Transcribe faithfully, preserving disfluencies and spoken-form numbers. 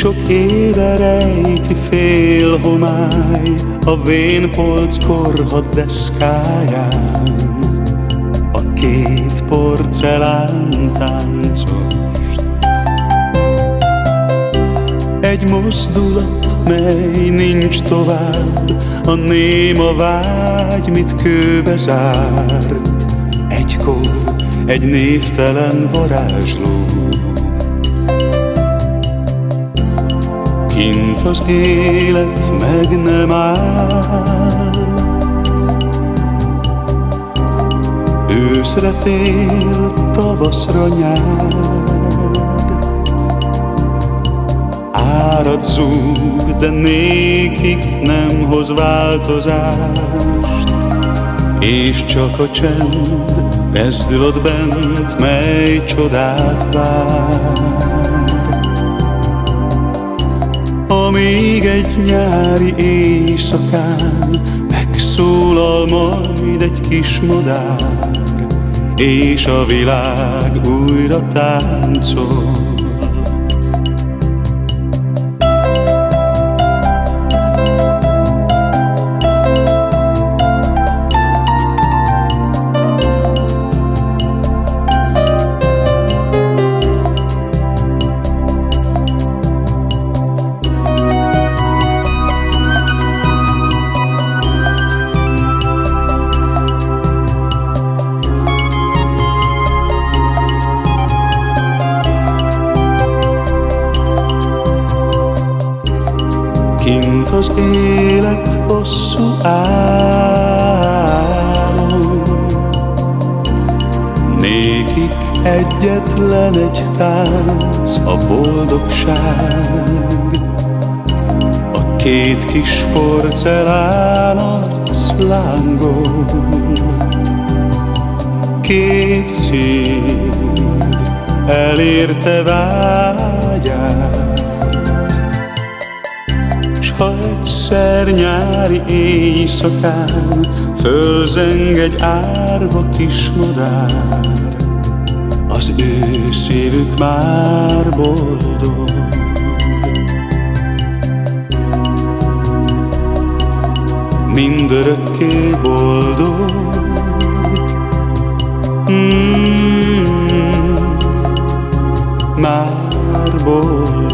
Sok éve rejti fél homály a vénpolc korhat deszkáján, a két porcelán táncost. Egy mozdulat, mely nincs tovább, a néma vágy, mit kőbe zárt. Egykor egy névtelen varázsló, kint az élet meg nem áll. Őszre tél, tavaszra nyár, árad zúg, de nékik nem hoz változást. És csak a csend rezdül ott bent, mely csodát vár. Amíg egy nyári éjszakán megszólal majd egy kis madár, és a világ újra táncol. Kint az élet hosszú álom, nékik egyetlen egy tánc a boldogság. A két kis porcelán arc lángol, két szív elérte vágyát. Ha egyszer nyári éjszakán fölzeng egy árva kis madár, az ő szívük már boldog. Mindörökké boldog. Mm, már boldog.